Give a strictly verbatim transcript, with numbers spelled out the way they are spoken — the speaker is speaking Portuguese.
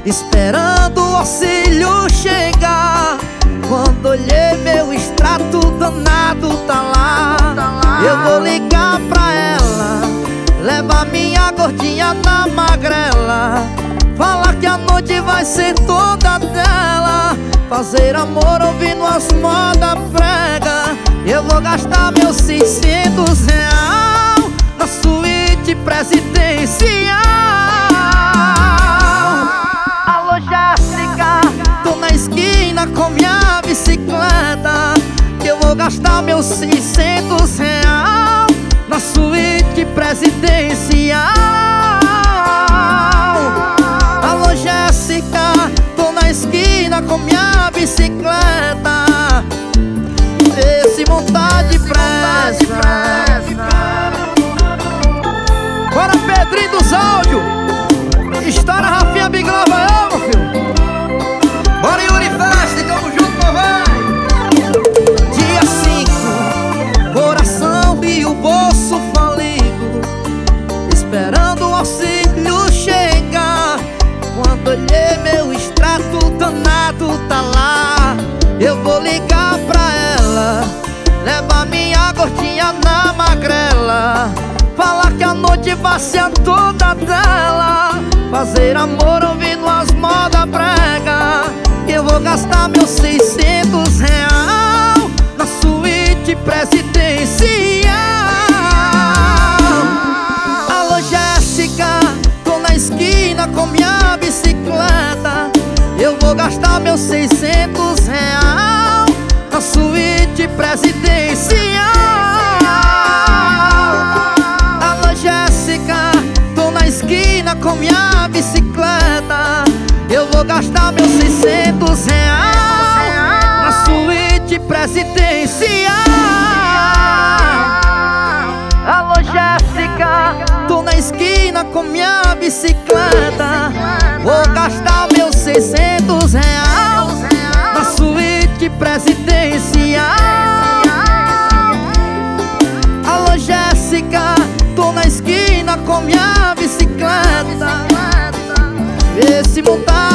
esperando o auxílio chegar. Quando olhei meu extrato danado tá lá. Eu vou ligar pra ela, levar minha gordinha na magrela, falar que a noite vai ser toda dela, fazer amor ouvindo as moda prega. Eu vou gastar meus seiscentos real na suíte presidencial. Alô Jéssica, tô na esquina com minha bicicleta, que eu vou gastar meus seiscentos real na suíte presidencial. Alô Jéssica, tô na esquina com minha bicicleta, vê se montar depressa. Bora Pedrinho dos áudios, estoura Rafinha Biglava, eu, meu filho. Bora Yuri Festa, tamo junto, meu véi. Dia cinco, coração e o bolso falido, esperando o auxílio chegar. Quando olhei meu extrato danado tá lá. Eu vou ligar pra ela, levar minha gordinha na magrela, falar que a noite vai ser toda dela, fazer amor ouvindo as moda prega. Eu vou gastar meus seiscentos real na suíte presidencial. Alô Jéssica, tô na esquina com minha bicicleta, eu vou gastar meus seiscentos real na suíte presidencial. Alô Jéssica, tô na esquina com minha bicicleta, eu vou gastar meus seiscentos real na suíte presidencial. Alô Jéssica, tô na esquina com minha bicicleta, vou gastar meus seiscentos real na suíte presidencial. Alô Jéssica, tô na esquina com minha bicicleta, vê se montar